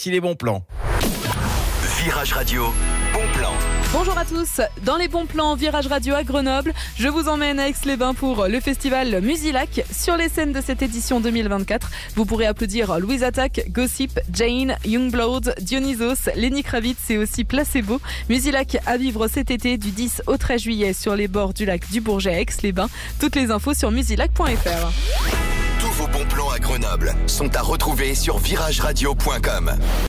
voici les bons plans. Virage Radio, bon plan. Bonjour à tous, dans les bons plans Virage Radio à Grenoble, je vous emmène à Aix-les-Bains pour le festival Musilac. Sur les scènes de cette édition 2024, vous pourrez applaudir Louise Attaque, Gossip, Jane, Youngblood, Dionysos, Lenny Kravitz et aussi Placebo. Musilac à vivre cet été du 10 au 13 juillet sur les bords du lac du Bourget à Aix-les-Bains. Toutes les infos sur musilac.fr. Tous vos bons plans à Grenoble sont à retrouver sur virageradio.com.